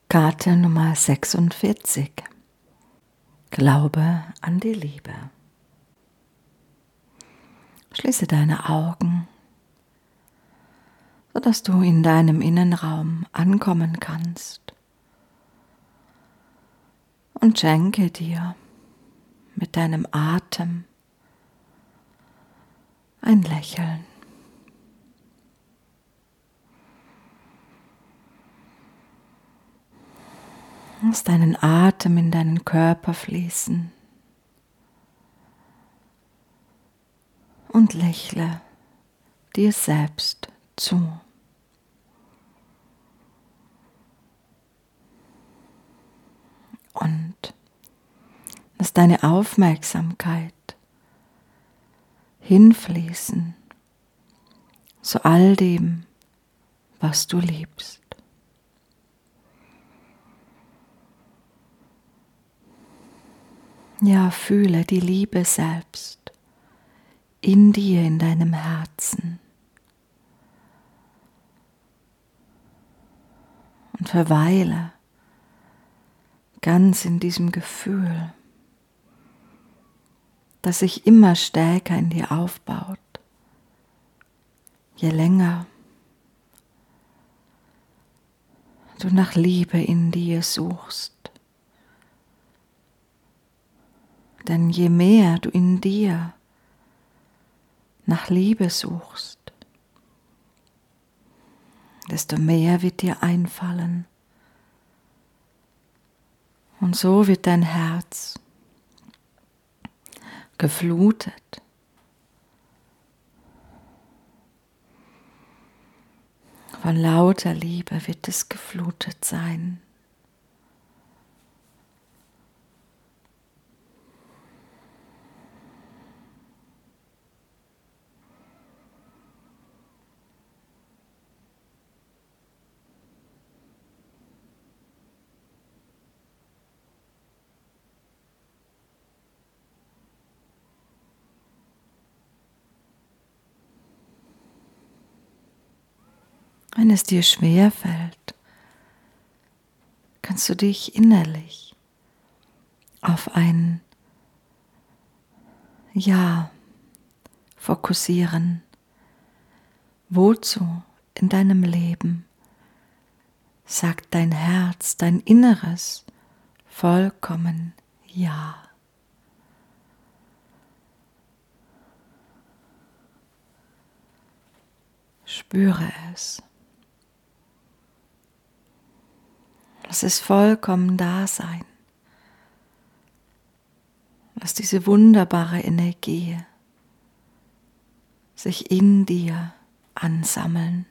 Karte Nummer 46. Glaube an die Liebe. Schließe deine Augen, sodass du in deinem Innenraum ankommen kannst und schenke dir mit deinem Atem ein Lächeln. Lass deinen Atem in deinen Körper fließen und lächle dir selbst zu. Und lass deine Aufmerksamkeit hinfließen zu all dem, was du liebst. Ja, fühle die Liebe selbst in dir, in deinem Herzen. Und verweile ganz in diesem Gefühl, das sich immer stärker in dir aufbaut, je länger du nach Liebe in dir suchst. Denn je mehr du in dir nach Liebe suchst, desto mehr wird dir einfallen. Und so wird dein Herz geflutet von lauter Liebe, wird es geflutet sein. Wenn es dir schwer fällt, kannst du dich innerlich auf ein Ja fokussieren. Wozu in deinem Leben sagt dein Herz, dein Inneres vollkommen Ja? Spüre es. Lass es vollkommen da sein. Lass diese wunderbare Energie sich in dir ansammeln.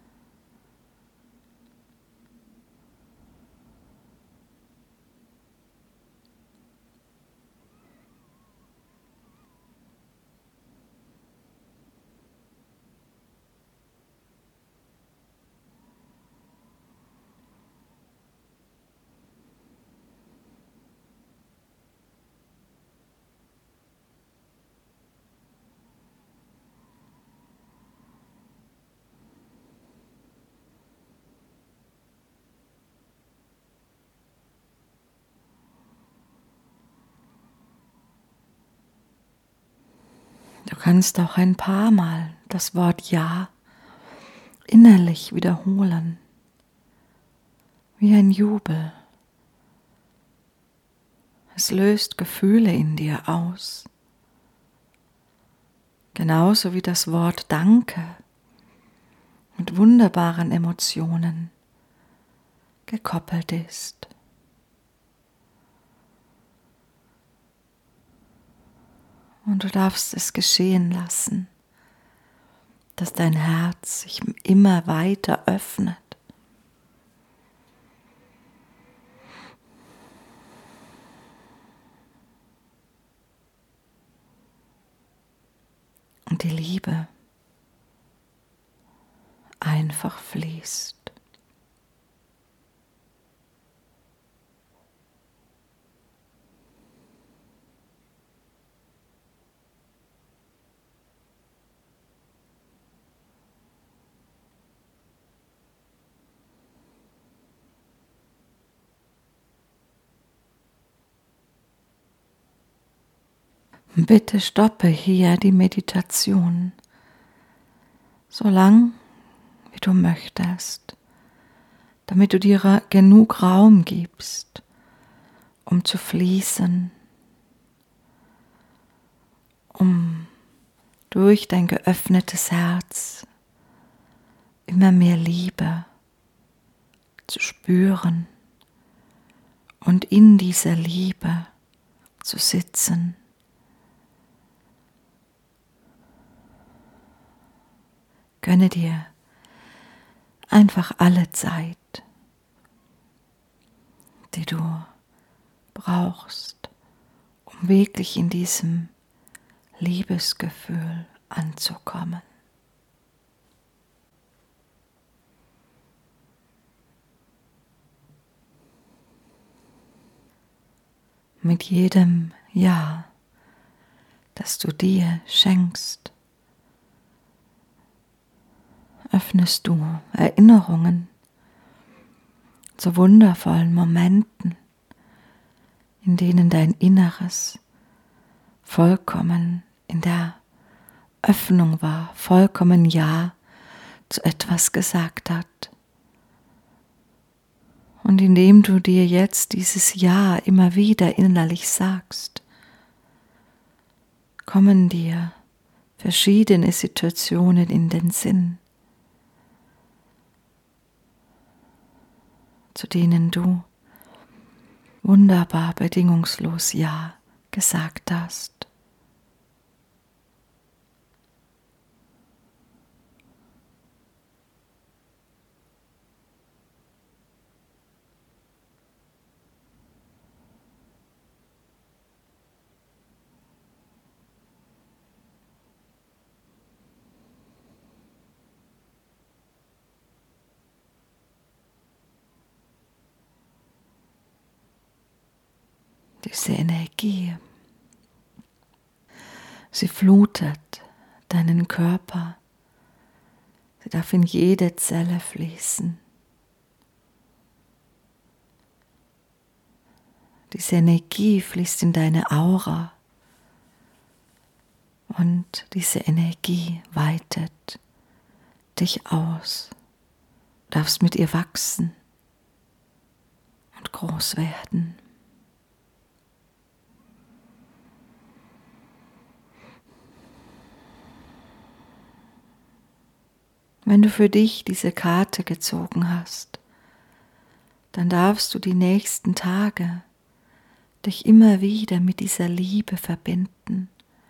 Du kannst auch ein paar Mal das Wort Ja innerlich wiederholen, wie ein Jubel. Es löst Gefühle in dir aus, genauso wie das Wort Danke mit wunderbaren Emotionen gekoppelt ist. Und du darfst es geschehen lassen, dass dein Herz sich immer weiter öffnet. Und die Liebe einfach fließt. Bitte stoppe hier die Meditation, so lang wie du möchtest, damit du dir genug Raum gibst, um zu fließen, um durch dein geöffnetes Herz immer mehr Liebe zu spüren und in dieser Liebe zu sitzen. Gönne dir einfach alle Zeit, die du brauchst, um wirklich in diesem Liebesgefühl anzukommen. Mit jedem Ja, das du dir schenkst, öffnest du Erinnerungen zu wundervollen Momenten, in denen dein Inneres vollkommen in der Öffnung war, vollkommen Ja zu etwas gesagt hat. Und indem du dir jetzt dieses Ja immer wieder innerlich sagst, kommen dir verschiedene Situationen in den Sinn, zu denen du wunderbar bedingungslos Ja gesagt hast. Diese Energie, sie flutet deinen Körper, sie darf in jede Zelle fließen. Diese Energie fließt in deine Aura und diese Energie weitet dich aus. Du darfst mit ihr wachsen und groß werden. Wenn du für dich diese Karte gezogen hast, dann darfst du die nächsten Tage dich immer wieder mit dieser Liebe verbinden,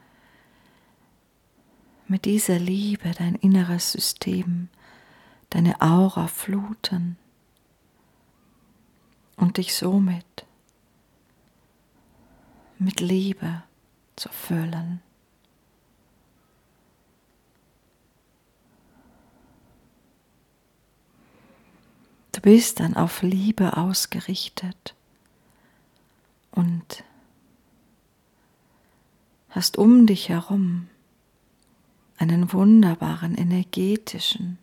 mit dieser Liebe dein inneres System, deine Aura fluten und dich somit mit Liebe zu füllen. Du bist dann auf Liebe ausgerichtet und hast um dich herum einen wunderbaren energetischen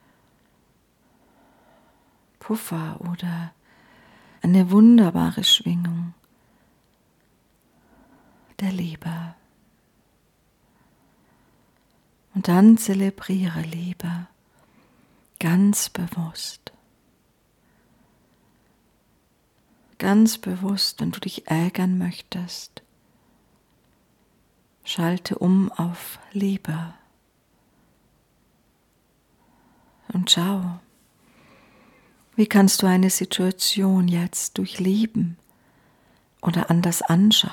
Puffer oder eine wunderbare Schwingung der Liebe. Und dann zelebriere Liebe ganz bewusst. Ganz bewusst, wenn du dich ärgern möchtest, schalte um auf Liebe und schau, wie kannst du eine Situation jetzt durchlieben oder anders anschauen.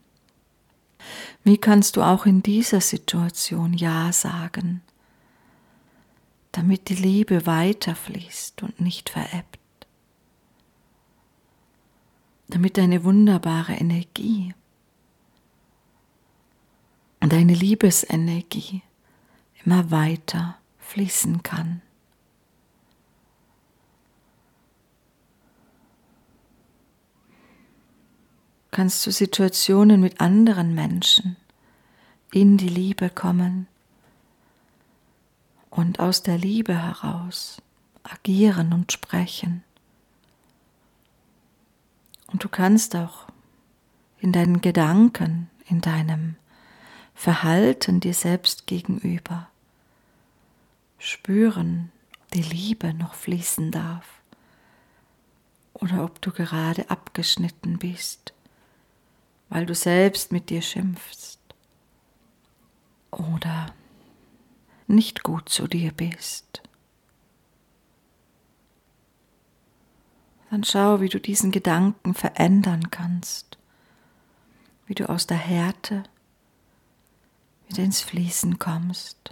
Wie kannst du auch in dieser Situation Ja sagen, damit die Liebe weiterfließt und nicht verebbt. Damit deine wunderbare Energie und deine Liebesenergie immer weiter fließen kann. Kannst du Situationen mit anderen Menschen in die Liebe kommen und aus der Liebe heraus agieren und sprechen. Und du kannst auch in deinen Gedanken, in deinem Verhalten dir selbst gegenüber. Spüren, die Liebe noch fließen darf. Oder ob du gerade abgeschnitten bist, weil du selbst mit dir schimpfst. Oder nicht gut zu dir bist. Dann schau, wie du diesen Gedanken verändern kannst. Wie du aus der Härte wieder ins Fließen kommst.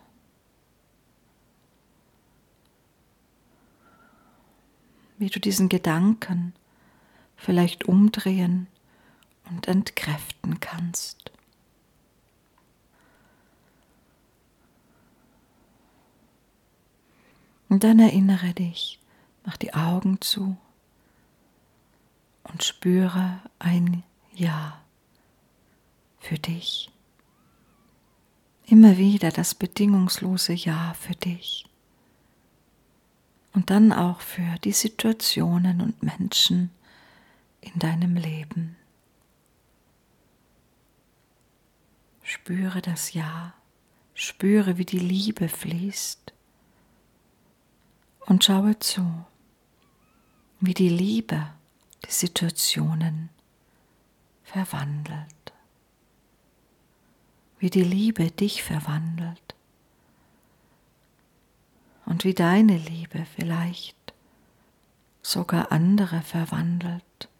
Wie du diesen Gedanken vielleicht umdrehen und entkräften kannst. Und dann erinnere dich, mach die Augen zu und spüre ein Ja für dich. Immer wieder das bedingungslose Ja für dich. Und dann auch für die Situationen und Menschen in deinem Leben. Spüre das Ja, spüre, wie die Liebe fließt und schaue zu, wie die Liebe die Situationen verwandelt. Wie die Liebe dich verwandelt und wie deine Liebe vielleicht sogar andere verwandelt.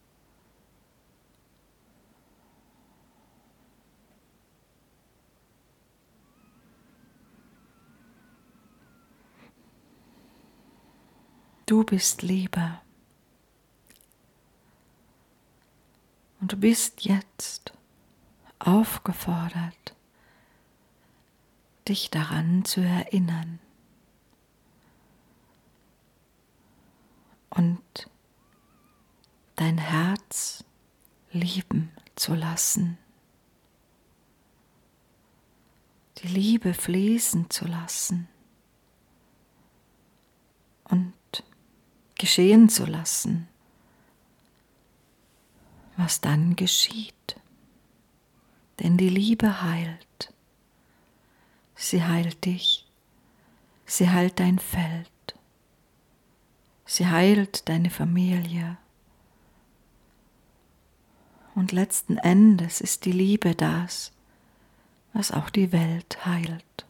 Du bist Liebe und du bist jetzt aufgefordert, dich daran zu erinnern und dein Herz lieben zu lassen, die Liebe fließen zu lassen und geschehen zu lassen, was dann geschieht. Denn die Liebe heilt. Sie heilt dich, sie heilt dein Feld, sie heilt deine Familie. Und letzten Endes ist die Liebe das, was auch die Welt heilt.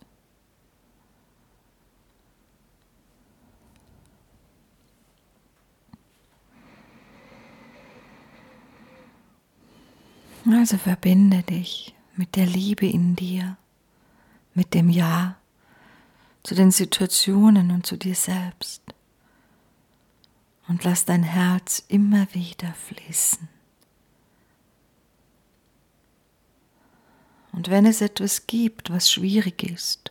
Also verbinde dich mit der Liebe in dir, mit dem Ja zu den Situationen und zu dir selbst. Und lass dein Herz immer wieder fließen. Und wenn es etwas gibt, was schwierig ist,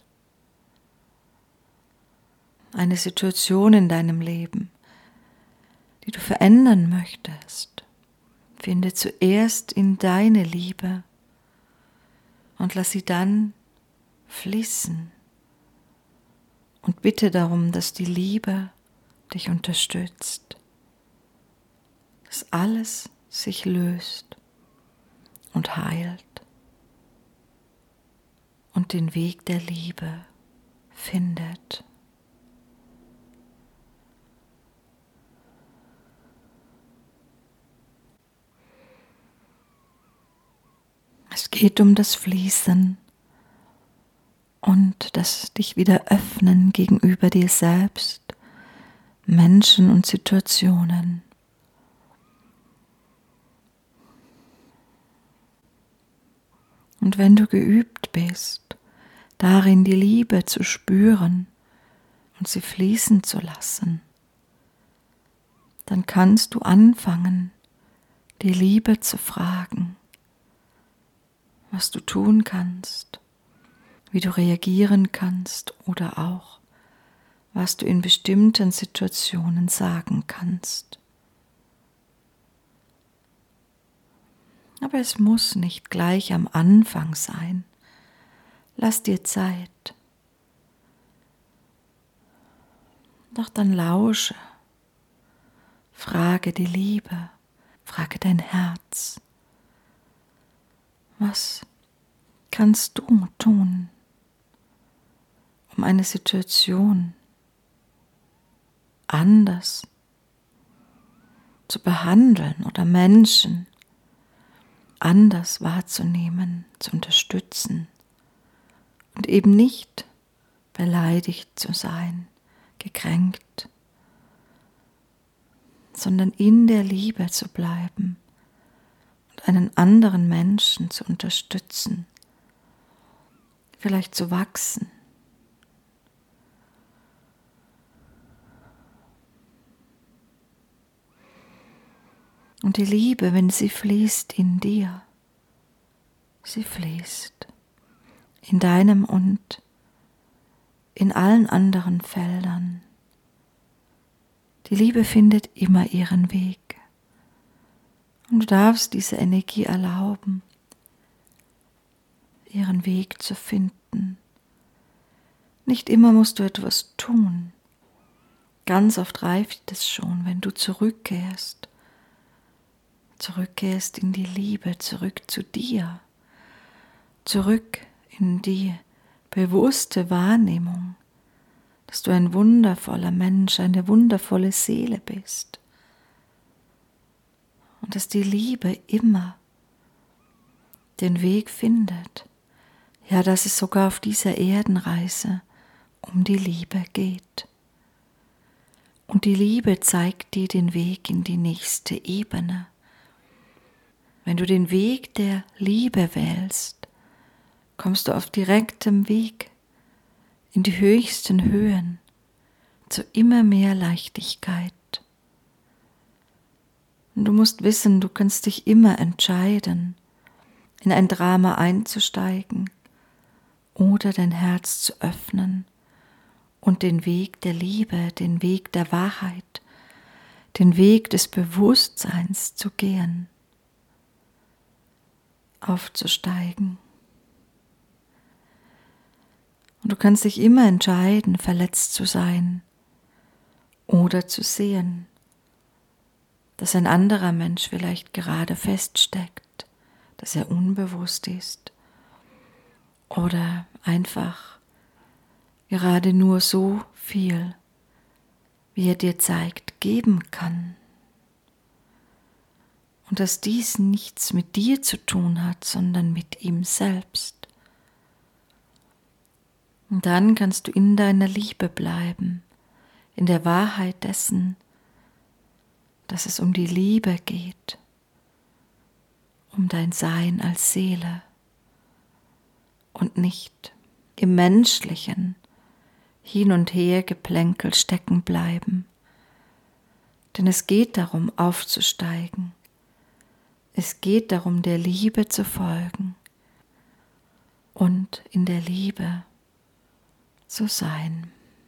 eine Situation in deinem Leben, die du verändern möchtest, finde zuerst in deine Liebe und lass sie dann fließen. Und bitte darum, dass die Liebe dich unterstützt, dass alles sich löst und heilt und den Weg der Liebe findet. Es geht um das Fließen und das dich wieder öffnen gegenüber dir selbst, Menschen und Situationen. Und wenn du geübt bist, darin die Liebe zu spüren und sie fließen zu lassen, dann kannst du anfangen, die Liebe zu fragen, was du tun kannst, wie du reagieren kannst oder auch, was du in bestimmten Situationen sagen kannst. Aber es muss nicht gleich am Anfang sein. Lass dir Zeit. Doch dann lausche. Frage die Liebe. Frage dein Herz. Was kannst du tun, um eine Situation anders zu behandeln oder Menschen anders wahrzunehmen, zu unterstützen und eben nicht beleidigt zu sein, gekränkt, sondern in der Liebe zu bleiben und einen anderen Menschen zu unterstützen, vielleicht zu wachsen. Und die Liebe, wenn sie fließt in dir, sie fließt in deinem und in allen anderen Feldern. Die Liebe findet immer ihren Weg. Und du darfst diese Energie erlauben, ihren Weg zu finden. Nicht immer musst du etwas tun. Ganz oft reicht es schon, wenn du zurückkehrst in die Liebe, zurück zu dir, zurück in die bewusste Wahrnehmung, dass du ein wundervoller Mensch, eine wundervolle Seele bist und dass die Liebe immer den Weg findet, ja, dass es sogar auf dieser Erdenreise um die Liebe geht. Und die Liebe zeigt dir den Weg in die nächste Ebene. Wenn du den Weg der Liebe wählst, kommst du auf direktem Weg in die höchsten Höhen, zu immer mehr Leichtigkeit. Und du musst wissen, du kannst dich immer entscheiden, in ein Drama einzusteigen oder dein Herz zu öffnen und den Weg der Liebe, den Weg der Wahrheit, den Weg des Bewusstseins zu gehen, aufzusteigen. Und du kannst dich immer entscheiden, verletzt zu sein oder zu sehen, dass ein anderer Mensch vielleicht gerade feststeckt, dass er unbewusst ist oder einfach gerade nur so viel, wie er dir zeigt, geben kann. Und dass dies nichts mit dir zu tun hat, sondern mit ihm selbst. Und dann kannst du in deiner Liebe bleiben, in der Wahrheit dessen, dass es um die Liebe geht, um dein Sein als Seele und nicht im menschlichen Hin- und Hergeplänkel stecken bleiben. Denn es geht darum, aufzusteigen. Es geht darum, der Liebe zu folgen und in der Liebe zu sein.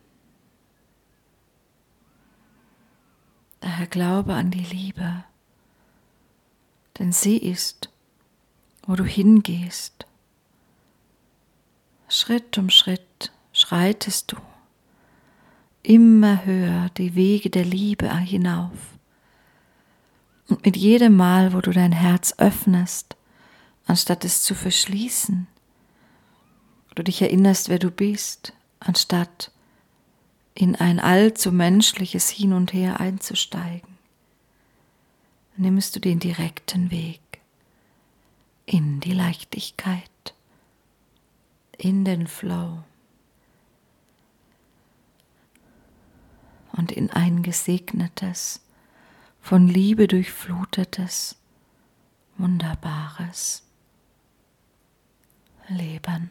Daher glaube an die Liebe, denn sie ist, wo du hingehst. Schritt um Schritt schreitest du immer höher die Wege der Liebe hinauf. Und mit jedem Mal, wo du dein Herz öffnest, anstatt es zu verschließen, du dich erinnerst, wer du bist, anstatt in ein allzu menschliches Hin und Her einzusteigen, nimmst du den direkten Weg in die Leichtigkeit, in den Flow und in ein gesegnetes, von Liebe durchflutetes, wunderbares Leben.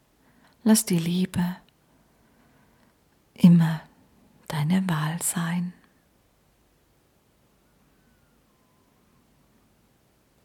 Lass die Liebe immer deine Wahl sein.